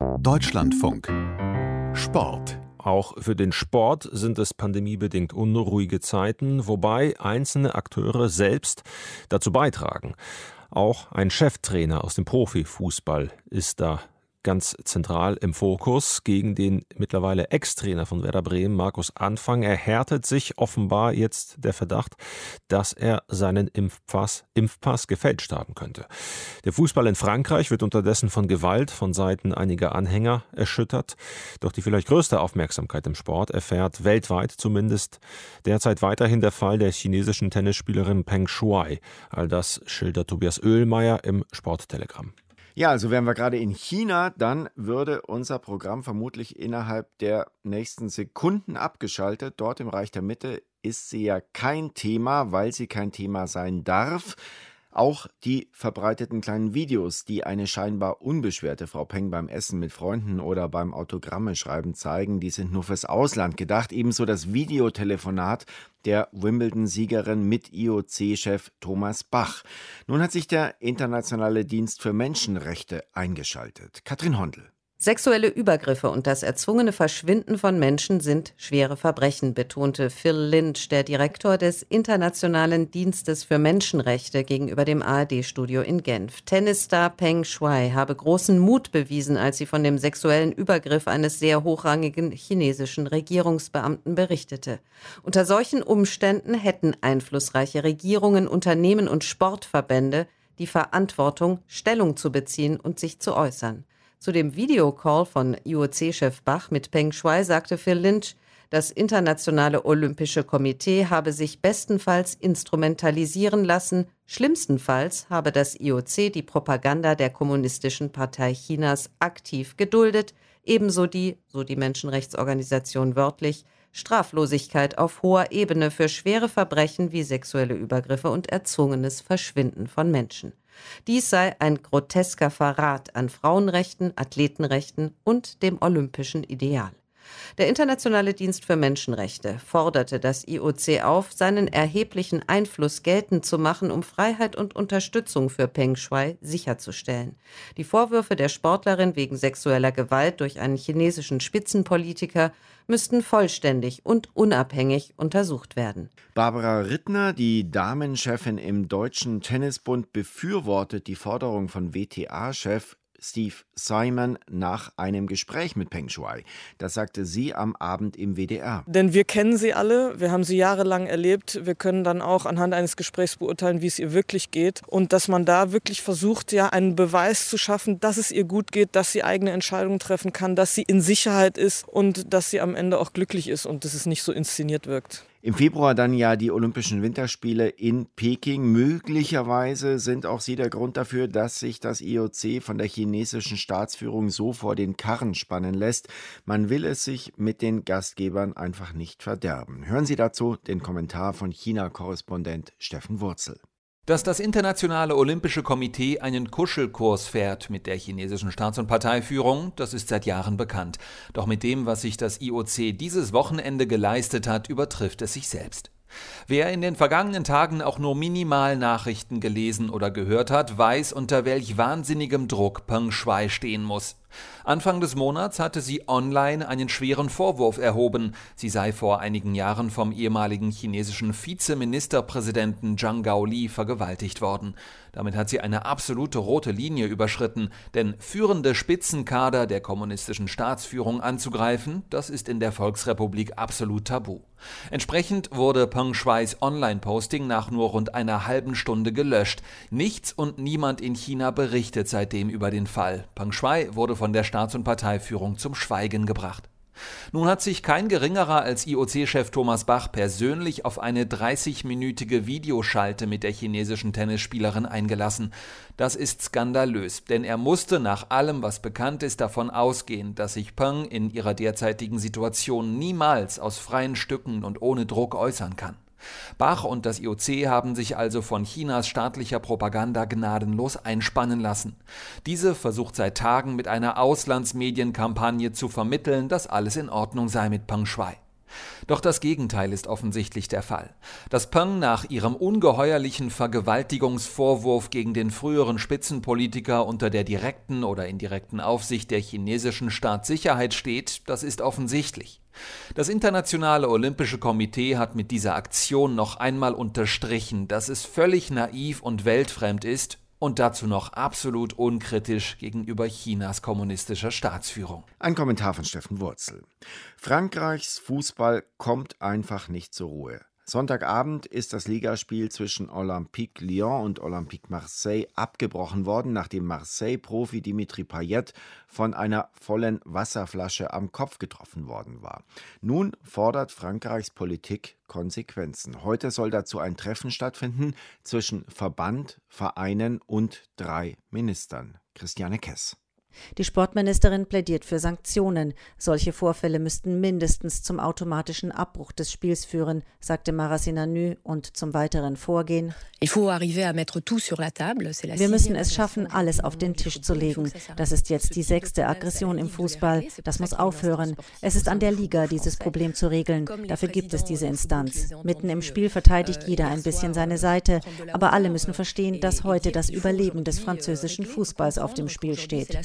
Deutschlandfunk Sport. Auch für den Sport sind es pandemiebedingt unruhige Zeiten, wobei einzelne Akteure selbst dazu beitragen. Auch ein Cheftrainer aus dem Profifußball ist da ganz zentral im Fokus. Gegen den mittlerweile Ex-Trainer von Werder Bremen, Markus Anfang, erhärtet sich offenbar jetzt der Verdacht, dass er seinen Impfpass gefälscht haben könnte. Der Fußball in Frankreich wird unterdessen von Gewalt von Seiten einiger Anhänger erschüttert. Doch die vielleicht größte Aufmerksamkeit im Sport erfährt weltweit zumindest derzeit weiterhin der Fall der chinesischen Tennisspielerin Peng Shuai. All das schildert Tobias Oehlmeier im Sporttelegramm. Ja, also wären wir gerade in China, dann würde unser Programm vermutlich innerhalb der nächsten Sekunden abgeschaltet. Dort im Reich der Mitte ist sie ja kein Thema, weil sie kein Thema sein darf. Auch die verbreiteten kleinen Videos, die eine scheinbar unbeschwerte Frau Peng beim Essen mit Freunden oder beim Autogramme schreiben zeigen, die sind nur fürs Ausland gedacht. Ebenso das Videotelefonat der Wimbledon-Siegerin mit IOC-Chef Thomas Bach. Nun hat sich der Internationale Dienst für Menschenrechte eingeschaltet. Katrin Hondel. Sexuelle Übergriffe und das erzwungene Verschwinden von Menschen sind schwere Verbrechen, betonte Phil Lynch, der Direktor des Internationalen Dienstes für Menschenrechte, gegenüber dem ARD-Studio in Genf. Tennisstar Peng Shuai habe großen Mut bewiesen, als sie von dem sexuellen Übergriff eines sehr hochrangigen chinesischen Regierungsbeamten berichtete. Unter solchen Umständen hätten einflussreiche Regierungen, Unternehmen und Sportverbände die Verantwortung, Stellung zu beziehen und sich zu äußern. Zu dem Videocall von IOC-Chef Bach mit Peng Shuai sagte Phil Lynch, das Internationale Olympische Komitee habe sich bestenfalls instrumentalisieren lassen, schlimmstenfalls habe das IOC die Propaganda der Kommunistischen Partei Chinas aktiv geduldet, ebenso die, so die Menschenrechtsorganisation wörtlich, Straflosigkeit auf hoher Ebene für schwere Verbrechen wie sexuelle Übergriffe und erzwungenes Verschwinden von Menschen. Dies sei ein grotesker Verrat an Frauenrechten, Athletenrechten und dem olympischen Ideal. Der Internationale Dienst für Menschenrechte forderte das IOC auf, seinen erheblichen Einfluss geltend zu machen, um Freiheit und Unterstützung für Peng Shuai sicherzustellen. Die Vorwürfe der Sportlerin wegen sexueller Gewalt durch einen chinesischen Spitzenpolitiker müssten vollständig und unabhängig untersucht werden. Barbara Rittner, die Damenchefin im Deutschen Tennisbund, befürwortet die Forderung von WTA-Chef Steve Simon nach einem Gespräch mit Peng Shuai. Das sagte sie am Abend im WDR. Denn wir kennen sie alle, wir haben sie jahrelang erlebt. Wir können dann auch anhand eines Gesprächs beurteilen, wie es ihr wirklich geht. Und dass man da wirklich versucht, ja, einen Beweis zu schaffen, dass es ihr gut geht, dass sie eigene Entscheidungen treffen kann, dass sie in Sicherheit ist und dass sie am Ende auch glücklich ist und dass es nicht so inszeniert wirkt. Im Februar dann ja die Olympischen Winterspiele in Peking. Möglicherweise sind auch sie der Grund dafür, dass sich das IOC von der chinesischen Staatsführung so vor den Karren spannen lässt. Man will es sich mit den Gastgebern einfach nicht verderben. Hören Sie dazu den Kommentar von China-Korrespondent Steffen Wurzel. Dass das Internationale Olympische Komitee einen Kuschelkurs fährt mit der chinesischen Staats- und Parteiführung, das ist seit Jahren bekannt. Doch mit dem, was sich das IOC dieses Wochenende geleistet hat, übertrifft es sich selbst. Wer in den vergangenen Tagen auch nur minimal Nachrichten gelesen oder gehört hat, weiß, unter welch wahnsinnigem Druck Peng Shuai stehen muss. Anfang des Monats hatte sie online einen schweren Vorwurf erhoben. Sie sei vor einigen Jahren vom ehemaligen chinesischen Vizeministerpräsidenten Zhang Gaoli vergewaltigt worden. Damit hat sie eine absolute rote Linie überschritten, denn führende Spitzenkader der kommunistischen Staatsführung anzugreifen, das ist in der Volksrepublik absolut tabu. Entsprechend wurde Peng Shuais Online-Posting nach nur rund einer halben Stunde gelöscht. Nichts und niemand in China berichtet seitdem über den Fall. Peng Shuai wurde von der Staats- und Parteiführung zum Schweigen gebracht. Nun hat sich kein geringerer als IOC-Chef Thomas Bach persönlich auf eine 30-minütige Videoschalte mit der chinesischen Tennisspielerin eingelassen. Das ist skandalös, denn er musste nach allem, was bekannt ist, davon ausgehen, dass sich Peng in ihrer derzeitigen Situation niemals aus freien Stücken und ohne Druck äußern kann. Bach und das IOC haben sich also von Chinas staatlicher Propaganda gnadenlos einspannen lassen. Diese versucht seit Tagen mit einer Auslandsmedienkampagne zu vermitteln, dass alles in Ordnung sei mit Peng Shuai. Doch das Gegenteil ist offensichtlich der Fall. Dass Peng nach ihrem ungeheuerlichen Vergewaltigungsvorwurf gegen den früheren Spitzenpolitiker unter der direkten oder indirekten Aufsicht der chinesischen Staatssicherheit steht, das ist offensichtlich. Das Internationale Olympische Komitee hat mit dieser Aktion noch einmal unterstrichen, dass es völlig naiv und weltfremd ist und dazu noch absolut unkritisch gegenüber Chinas kommunistischer Staatsführung. Ein Kommentar von Steffen Wurzel. Frankreichs Fußball kommt einfach nicht zur Ruhe. Sonntagabend ist das Ligaspiel zwischen Olympique Lyon und Olympique Marseille abgebrochen worden, nachdem Marseille-Profi Dimitri Payet von einer vollen Wasserflasche am Kopf getroffen worden war. Nun fordert Frankreichs Politik Konsequenzen. Heute soll dazu ein Treffen stattfinden zwischen Verband, Vereinen und 3 Ministern. Christiane Kess. Die Sportministerin plädiert für Sanktionen. Solche Vorfälle müssten mindestens zum automatischen Abbruch des Spiels führen, sagte Maracineanu und zum weiteren Vorgehen. Wir müssen es schaffen, alles auf den Tisch zu legen. Das ist jetzt die 6. Aggression im Fußball. Das muss aufhören. Es ist an der Liga, dieses Problem zu regeln. Dafür gibt es diese Instanz. Mitten im Spiel verteidigt jeder ein bisschen seine Seite. Aber alle müssen verstehen, dass heute das Überleben des französischen Fußballs auf dem Spiel steht.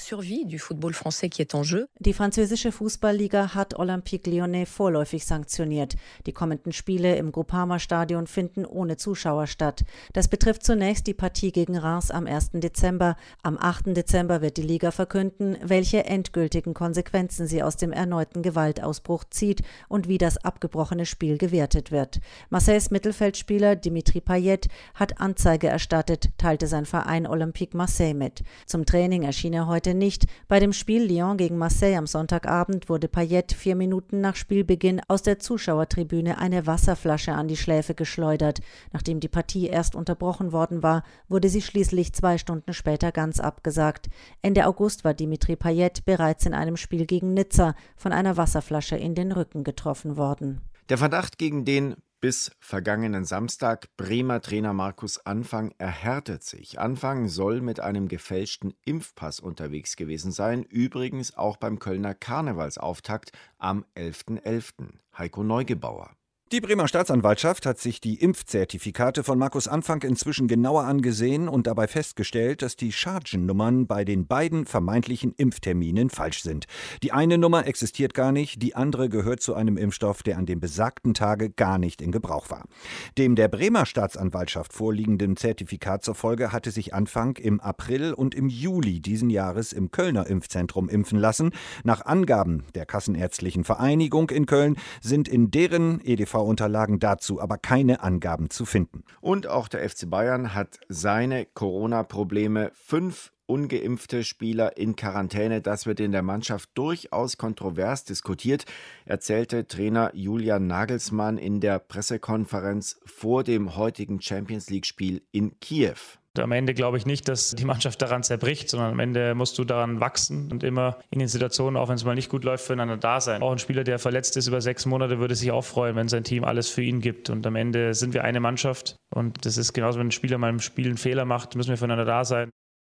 Die französische Fußballliga hat Olympique Lyonnais vorläufig sanktioniert. Die kommenden Spiele im Groupama-Stadion finden ohne Zuschauer statt. Das betrifft zunächst die Partie gegen Reims am 1. Dezember. Am 8. Dezember wird die Liga verkünden, welche endgültigen Konsequenzen sie aus dem erneuten Gewaltausbruch zieht und wie das abgebrochene Spiel gewertet wird. Marseilles Mittelfeldspieler Dimitri Payet hat Anzeige erstattet, teilte sein Verein Olympique Marseille mit. Zum Training erschien er heute nicht. Bei dem Spiel Lyon gegen Marseille am Sonntagabend wurde Payet 4 Minuten nach Spielbeginn aus der Zuschauertribüne eine Wasserflasche an die Schläfe geschleudert. Nachdem die Partie erst unterbrochen worden war, wurde sie schließlich 2 Stunden später ganz abgesagt. Ende August war Dimitri Payet bereits in einem Spiel gegen Nizza von einer Wasserflasche in den Rücken getroffen worden. Der Verdacht gegen den bis vergangenen Samstag Bremer Trainer Markus Anfang erhärtet sich. Anfang soll mit einem gefälschten Impfpass unterwegs gewesen sein, übrigens auch beim Kölner Karnevalsauftakt am 11.11. Heiko Neugebauer. Die Bremer Staatsanwaltschaft hat sich die Impfzertifikate von Markus Anfang inzwischen genauer angesehen und dabei festgestellt, dass die Chargennummern bei den beiden vermeintlichen Impfterminen falsch sind. Die eine Nummer existiert gar nicht, die andere gehört zu einem Impfstoff, der an dem besagten Tage gar nicht in Gebrauch war. Dem der Bremer Staatsanwaltschaft vorliegenden Zertifikat zufolge hatte sich Anfang im April und im Juli diesen Jahres im Kölner Impfzentrum impfen lassen. Nach Angaben der Kassenärztlichen Vereinigung in Köln sind in deren EDV-Unterlagen dazu aber keine Angaben zu finden. Und auch der FC Bayern hat seine Corona-Probleme. 5 ungeimpfte Spieler in Quarantäne. Das wird in der Mannschaft durchaus kontrovers diskutiert, erzählte Trainer Julian Nagelsmann in der Pressekonferenz vor dem heutigen Champions-League-Spiel in Kiew. Am Ende glaube ich nicht, dass die Mannschaft daran zerbricht, sondern am Ende musst du daran wachsen und immer in den Situationen, auch wenn es mal nicht gut läuft, füreinander da sein. Auch ein Spieler, der verletzt ist über 6 Monate, würde sich auch freuen, wenn sein Team alles für ihn gibt. Und am Ende sind wir eine Mannschaft. Und das ist genauso, wenn ein Spieler mal im Spiel einen Fehler macht, müssen wir füreinander da sein.